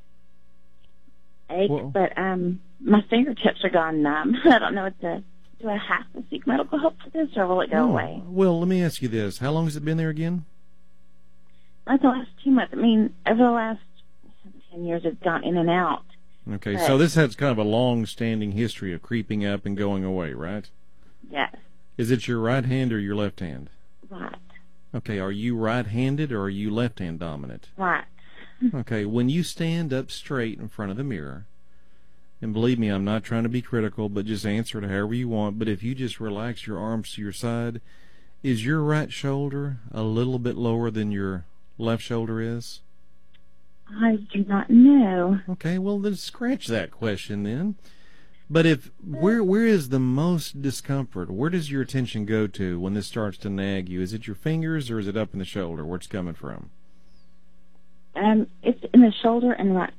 Ache,
Well-
but um, my fingertips are gone numb. I don't know what to do. I have to seek medical help for this, or will it go
Oh,
away?
well, let me ask you this. How long has it been there again?
Like the last two months. I mean, over the last ten years, it's gone in and out.
Okay,
Right.
so this has kind of a long-standing history of creeping up and going away, right?
Yes,
Is it your right hand or your left hand?
right,
Okay, are you right-handed or are you left-hand dominant?
right.
Okay, when you stand up straight in front of the mirror, and believe me, I'm not trying to be critical, but just answer it however you want, but if you just relax your arms to your side, is your right shoulder a little bit lower than your left shoulder is?
I do not know.
Okay, well, then scratch that question then. But if where where is the most discomfort? Where does your attention go to when this starts to nag you? Is it your fingers or is it up in the shoulder? Where it's coming from?
Um, it's in the shoulder and right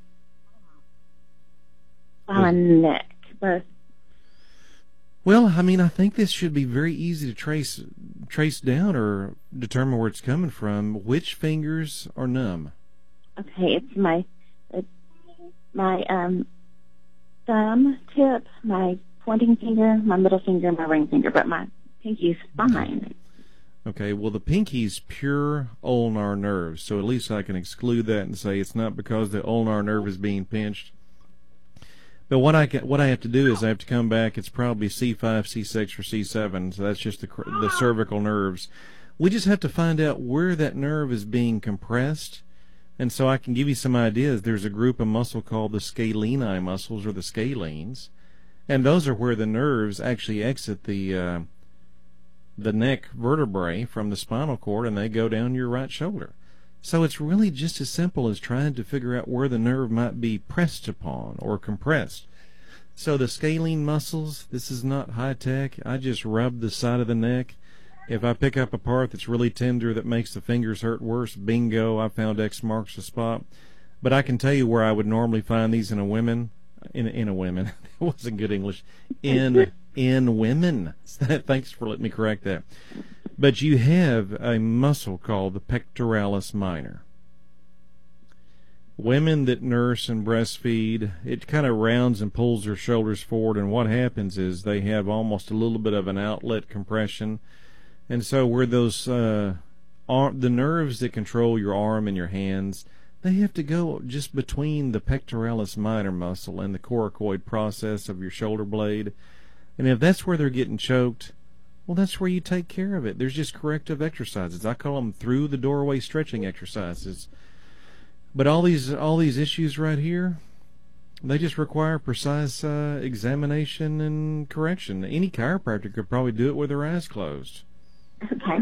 by my neck, both.
Well, I mean, I think this should be very easy to trace trace down or determine where it's coming from. Which fingers are numb?
Okay, it's my it's my um thumb tip, my pointing finger, my middle finger, and my ring finger, but my pinky's fine.
Okay, well, the pinky's pure ulnar nerve, so at least I can exclude that and say it's not because the ulnar nerve is being pinched. But what I can, what I have to do is I have to come back. It's probably C five, C six, or C seven, so that's just the cr- the cervical nerves. We just have to find out where that nerve is being compressed, and so I can give you some ideas. There's a group of muscle called the scaleni muscles, or the scalenes, and those are where the nerves actually exit the uh, the neck vertebrae from the spinal cord, and they go down your right shoulder. So it's really just as simple as trying to figure out where the nerve might be pressed upon or compressed. So the scalene muscles, this is not high tech. I just rub the side of the neck. If I pick up a part that's really tender that makes the fingers hurt worse, bingo, I found X marks the spot. But I can tell you where I would normally find these in a women, in in a women. It wasn't good English. In in women. Thanks for letting me correct that. But you have a muscle called the pectoralis minor. Women that nurse and breastfeed, it kind of rounds and pulls their shoulders forward, and what happens is they have almost a little bit of an outlet compression. And so where those uh, arm, the nerves that control your arm and your hands, they have to go just between the pectoralis minor muscle and the coracoid process of your shoulder blade. And if that's where they're getting choked, well, that's where you take care of it. There's just corrective exercises. I call them through the doorway stretching exercises. But all these all these issues right here, they just require precise uh, examination and correction. Any chiropractor could probably do it with their eyes closed.
Okay.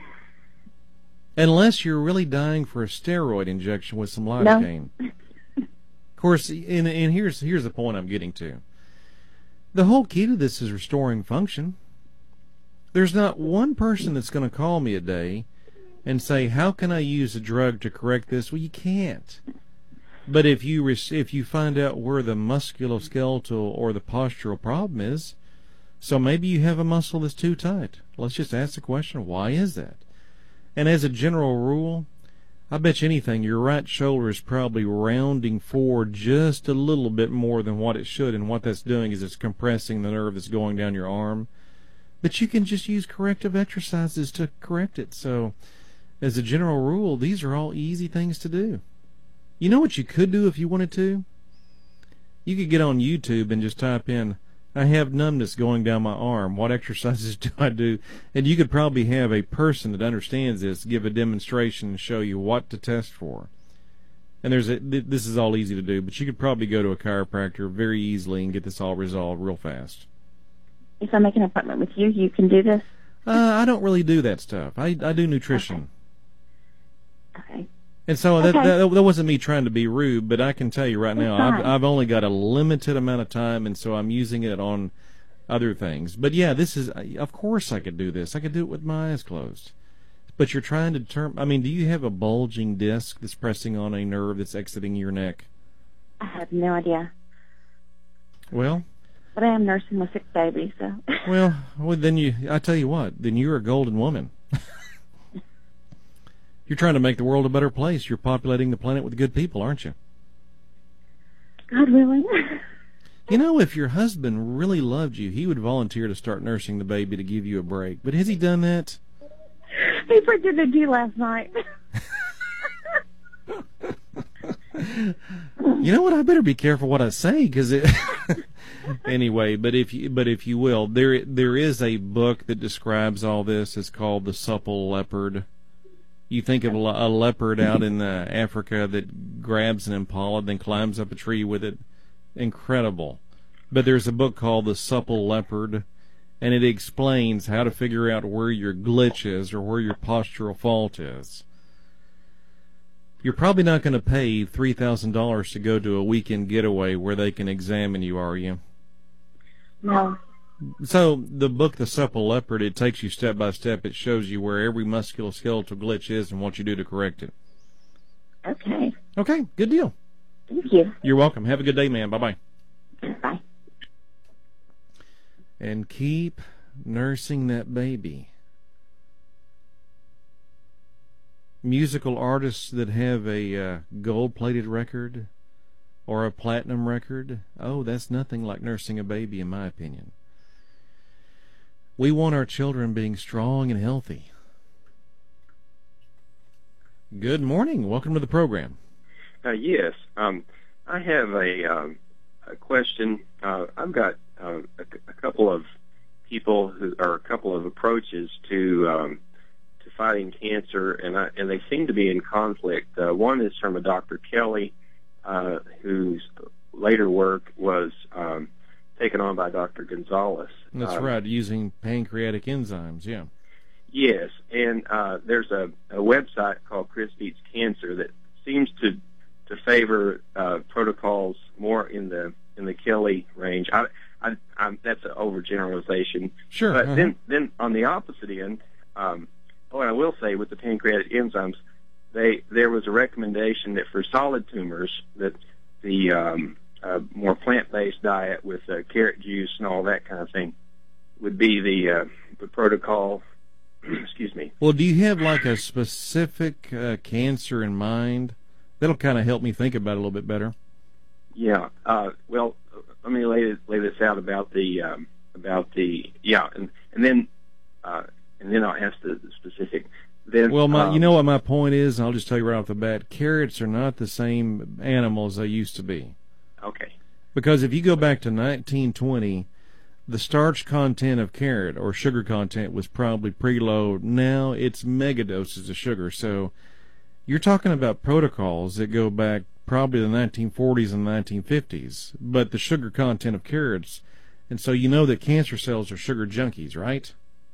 Unless you're really dying for a steroid injection with some lidocaine.
No.
Of course, and, and here's here's the point I'm getting to. The whole key to this is restoring function. There's not one person that's going to call me a day and say, how can I use a drug to correct this? Well, you can't. But if you if you find out where the musculoskeletal or the postural problem is, so maybe you have a muscle that's too tight. Let's just ask the question, why is that? And as a general rule, I bet you anything, your right shoulder is probably rounding forward just a little bit more than what it should, and what that's doing is it's compressing the nerve that's going down your arm. But you can just use corrective exercises to correct it. So, as a general rule, these are all easy things to do. You know what you could do if you wanted to? You could get on YouTube and just type in, I have numbness going down my arm. What exercises do I do? And you could probably have a person that understands this give a demonstration and show you what to test for. And there's a, this is all easy to do, but you could probably go to a chiropractor very easily and get this all resolved real fast.
If I make an appointment with you, you can do this?
Uh, I don't really do that stuff. I, I do nutrition.
Okay. Okay.
And so that,
Okay.
that that wasn't me trying to be rude, but I can tell you right
It's
now,
fine.
I've, I've only got a limited amount of time, and so I'm using it on other things. But yeah, this is, of course I could do this. I could do it with my eyes closed. But you're trying to determine, I mean, do you have a bulging disc that's pressing on a nerve that's exiting your neck?
I have no idea.
Well,
But I am nursing a sick baby, so.
well, well, then you, I tell you what, then you're a golden woman. You're trying to make the world a better place. You're populating the planet with good people, aren't you?
God willing.
You know, if your husband really loved you, he would volunteer to start nursing the baby to give you a break. But has he done that?
He pretended to last night.
You know what? I better be careful what I say, because it. Anyway, but if you but if you will, there there is a book that describes all this. It's called The Supple Leopard. You think of a, a leopard out in uh, Africa that grabs an impala, then climbs up a tree with it. Incredible. But there's a book called The Supple Leopard, and it explains how to figure out where your glitch is or where your postural fault is. You're probably not going to pay three thousand dollars to go to a weekend getaway where they can examine you, are you?
No.
So the book, The Supple Leopard, it takes you step by step. It shows you where every musculoskeletal glitch is and what you do to correct it.
Okay.
Okay, good deal.
Thank you.
You're welcome. Have a good day, man. Bye-bye.
Bye.
And keep nursing that baby. Musical artists that have a uh, gold-plated record or a platinum record, oh, that's nothing like nursing a baby, in my opinion. We want our children being strong and healthy. Good morning. Welcome to the program.
Uh, yes. Um, I have a, um, a question. Uh, I've got uh, a, a couple of people who are a couple of approaches to um, to fighting cancer, and I, and they seem to be in conflict. Uh, one is from a Doctor Kelly, uh, whose later work was um, taken on by Doctor Gonzalez.
That's
um,
right, using pancreatic enzymes, yeah.
Yes, and uh, there's a, a website called Chris Beats Cancer that seems to to favor uh, protocols more in the in the Kelly range. I, I, I'm, that's an overgeneralization.
Sure.
But
uh-huh.
then, then on the opposite end, um, what I will say with the pancreatic enzymes, they there was a recommendation that for solid tumors that the um, uh, more plant-based diet with uh, carrot juice and all that kind of thing would be the uh, the protocol. Excuse me.
Well, do you have like a specific uh, cancer in mind? That'll kind of help me think about it a little bit better.
Yeah. Uh, well, let me lay this, lay this out about the um, about the yeah, and and then uh, and then I'll ask the, the specific. Then,
well, my,
um,
you know what my point is. I'll just tell you right off the bat. Carrots are not the same animals they used to be.
Okay.
Because if you go back to nineteen twenty, the starch content of carrot or sugar content was probably pretty low. Now it's mega doses of sugar. So you're talking about protocols that go back probably the nineteen forties and nineteen fifties, but the sugar content of carrots. And so you know that cancer cells are sugar junkies, right?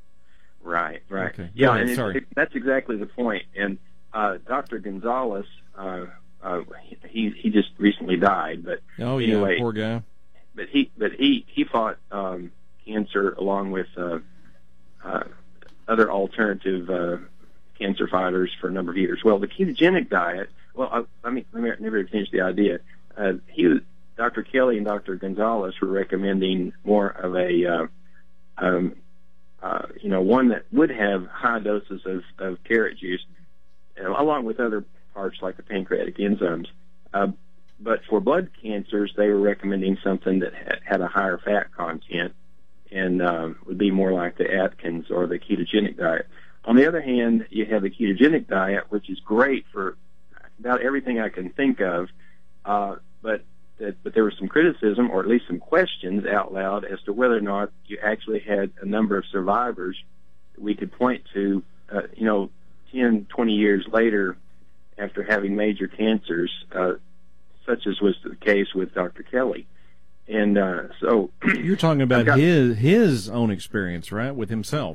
Right, right.
Okay.
Yeah,
ahead,
and it,
sorry.
it, that's exactly the point. And uh, Doctor Gonzalez, uh, uh, he he just recently died, but
Oh, yeah,
anyway,
poor guy.
but he but he he fought um, cancer along with uh, uh, other alternative uh, cancer fighters for a number of years. Well, the ketogenic diet. Well, I, let me let me never finish the idea. Uh, he was, Doctor Kelly and Doctor Gonzalez were recommending more of a uh, um, uh, you know one that would have high doses of, of carrot juice, uh, along with other parts like the pancreatic enzymes. Uh, But for blood cancers, they were recommending something that had, had a higher fat content and um, would be more like the Atkins or the ketogenic diet. On the other hand, you have the ketogenic diet, which is great for about everything I can think of, uh, but that, but there was some criticism, or at least some questions out loud, as to whether or not you actually had a number of survivors that we could point to, uh, you know, ten, twenty years later after having major cancers, uh, such as was the case with Doctor Kelly. And uh, so...
You're talking about
got,
his his own experience, right, with himself?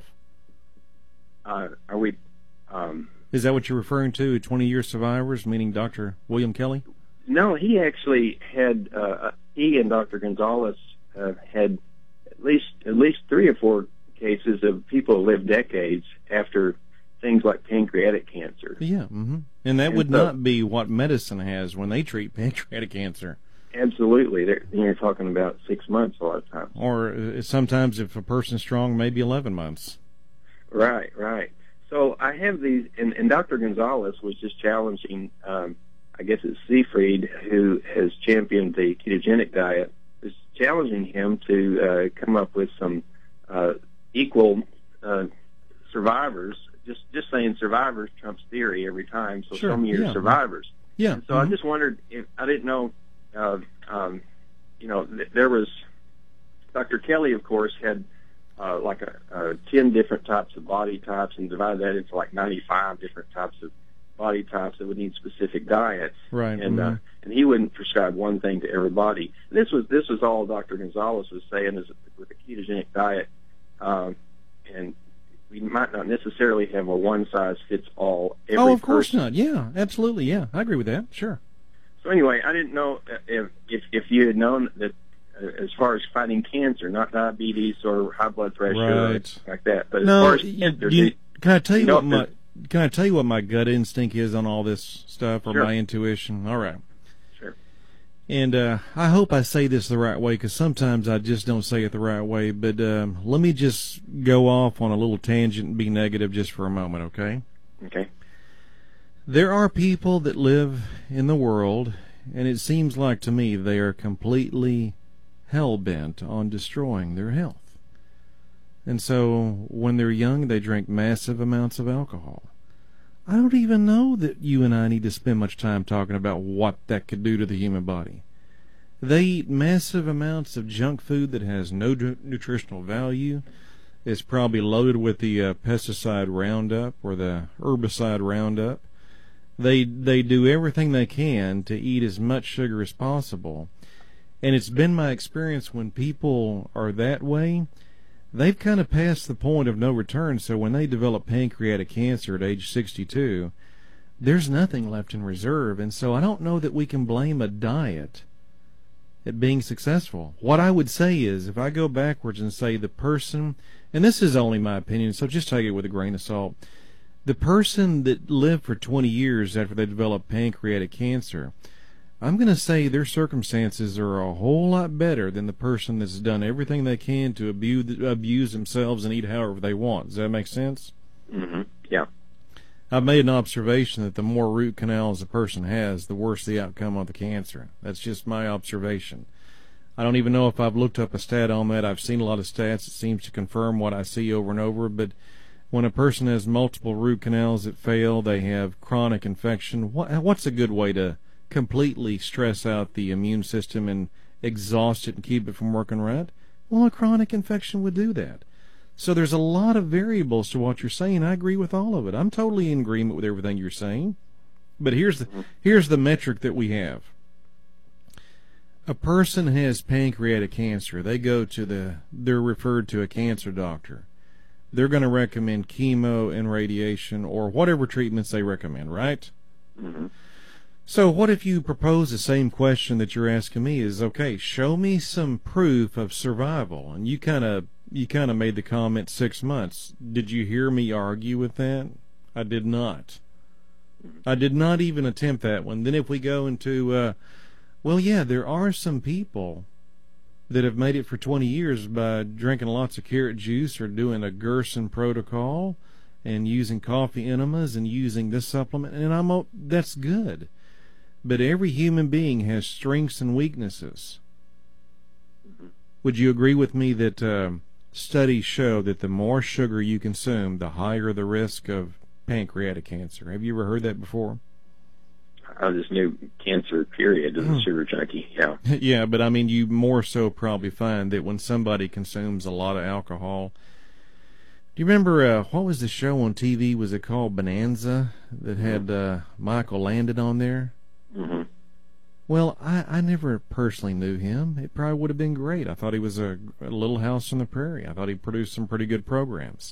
Uh, are we... Um,
Is that what you're referring to, twenty-year survivors, meaning Doctor William Kelly?
no, he actually had... Uh, he and Doctor Gonzalez uh, had at least at least three or four cases of people who lived decades after things like pancreatic cancer.
Yeah, mm-hmm. And that
And
would
so-
not be what medicine has when they treat pancreatic cancer.
Absolutely. They're, you're talking about six months a lot of times.
Or uh, sometimes if a person's strong, maybe eleven months.
Right, right. So I have these, and, and Doctor Gonzalez was just challenging, um, I guess it's Seafried, who has championed the ketogenic diet, was challenging him to uh, come up with some uh, equal uh, survivors. Just just saying survivors trumps theory every time, so
Sure,
some years
yeah.
survivors.
Yeah.
And so
mhm.
I just wondered if I didn't know, uh, um, you know, th- there was Doctor Kelly, of course, had uh, like a, a ten different types of body types and divided that into like ninety-five different types of body types that would need specific diets.
Right.
And
mhm.
uh, and he wouldn't prescribe one thing to everybody. This was this was all Doctor Gonzalez was saying is with the ketogenic diet, um, and we might not necessarily have a one-size-fits-all every
Oh, of course
person.
not. Yeah, absolutely. Yeah, I agree with that. Sure.
So anyway, I didn't know if if, if you had known that uh, as far as fighting cancer, not diabetes or high blood pressure or
Right.
like that, but as
No,
far as
you,
cancer,
you, can I tell you,
you know,
what my
if
can I tell you what my gut instinct is on all this stuff, or
Sure.
my intuition? All right.
Sure.
And uh, I hope I say this the right way, because sometimes I just don't say it the right way. But um, let me just go off on a little tangent and be negative just for a moment, okay?
Okay.
There are people that live in the world, and it seems like to me they are completely hell-bent on destroying their health. And so when they're young, they drink massive amounts of alcohol. I don't even know that you and I need to spend much time talking about what that could do to the human body. They eat massive amounts of junk food that has no nu- nutritional value. It's probably loaded with the uh, pesticide Roundup or the herbicide Roundup. They they do everything they can to eat as much sugar as possible. And it's been my experience when people are that way, they've kind of passed the point of no return, so when they develop pancreatic cancer at age sixty-two, there's nothing left in reserve, and so I don't know that we can blame a diet at being successful. What I would say is, if I go backwards and say the person, and this is only my opinion, so just take it with a grain of salt, the person that lived for twenty years after they developed pancreatic cancer, I'm going to say their circumstances are a whole lot better than the person that's done everything they can to abuse, abuse themselves and eat however they want. Does that make sense?
Mm-hmm. Yeah.
I've made an observation that the more root canals a person has, the worse the outcome of the cancer. That's just my observation. I don't even know if I've looked up a stat on that. I've seen a lot of stats that seems to confirm what I see over and over, but when a person has multiple root canals that fail, they have chronic infection. What, what's a good way to completely stress out the immune system and exhaust it and keep it from working right? Well, a chronic infection would do that. So there's a lot of variables to what you're saying. I agree with all of it. I'm totally in agreement with everything you're saying. But here's the, here's the metric that we have. A person has pancreatic cancer. They go to the, they're referred to a cancer doctor. They're going to recommend chemo and radiation or whatever treatments they recommend, right?
Mm-hmm.
So what if you propose the same question that you're asking me is, okay, show me some proof of survival. And you kind of you kind of made the comment six months. Did you hear me argue with that? I did not. I did not even attempt that one. Then if we go into, uh, well, yeah, there are some people that have made it for twenty years by drinking lots of carrot juice or doing a Gerson protocol and using coffee enemas and using this supplement, and I'm that's good. But every human being has strengths and weaknesses. Would you agree with me that uh, studies show that the more sugar you consume, the higher the risk of pancreatic cancer? Have you ever heard that before?
I just knew cancer, period, is a sugar junkie, yeah.
Yeah, but I mean, you more so probably find that when somebody consumes a lot of alcohol. Do you remember, uh, what was the show on T V? Was it called Bonanza that had uh, Michael Landon on there?
Mm-hmm.
Well, I, I never personally knew him. It probably would have been great. I thought he was a, a Little House on the Prairie. I thought he produced some pretty good programs.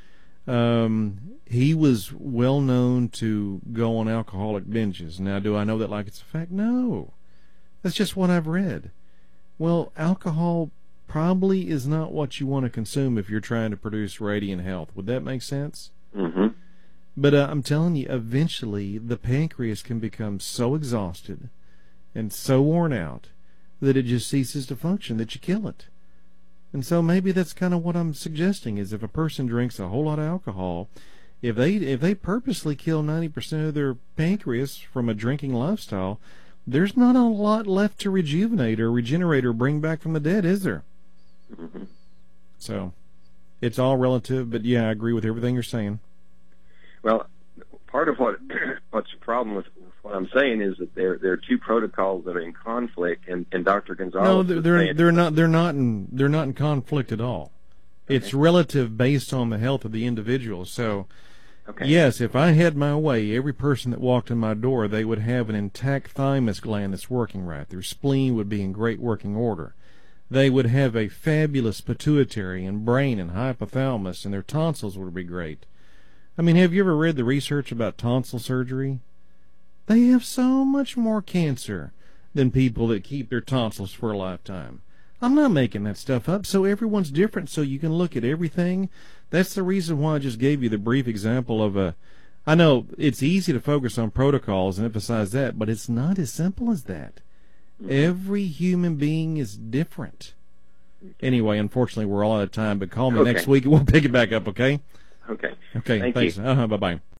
Um, he was well known to go on alcoholic binges. Now, do I know that like it's a fact? No. That's just what I've read. Well, alcohol probably is not what you want to consume if you're trying to produce radiant health. Would that make sense?
Mm-hmm.
But uh, I'm telling you, eventually the pancreas can become so exhausted and so worn out that it just ceases to function, that you kill it. And so maybe that's kind of what I'm suggesting, is if a person drinks a whole lot of alcohol, if they if they purposely kill ninety percent of their pancreas from a drinking lifestyle, there's not a lot left to rejuvenate or regenerate or bring back from the dead, is there?
Mm-hmm.
So it's all relative, but yeah, I agree with everything you're saying.
Well, part of what what's the problem with what I'm saying is that there there are two protocols that are in conflict, and, and Doctor Gonzalez.
No, they're they're,
saying,
they're not they're not in they're not in conflict at all. Okay. It's relative based on the health of the individual. So, okay. Yes, if I had my way, every person that walked in my door, they would have an intact thymus gland that's working right. Their spleen would be in great working order. They would have a fabulous pituitary and brain and hypothalamus, and their tonsils would be great. I mean, have you ever read the research about tonsil surgery? They have so much more cancer than people that keep their tonsils for a lifetime. I'm not making that stuff up, so everyone's different, so you can look at everything. That's the reason why I just gave you the brief example of a... I know it's easy to focus on protocols and emphasize that, but it's not as simple as that. Every human being is different. Anyway, unfortunately, we're all out of time, but call me
okay.
next week and we'll pick it back up, okay?
Okay.
Okay,
Thank
thanks.
you.
Uh-huh, bye-bye.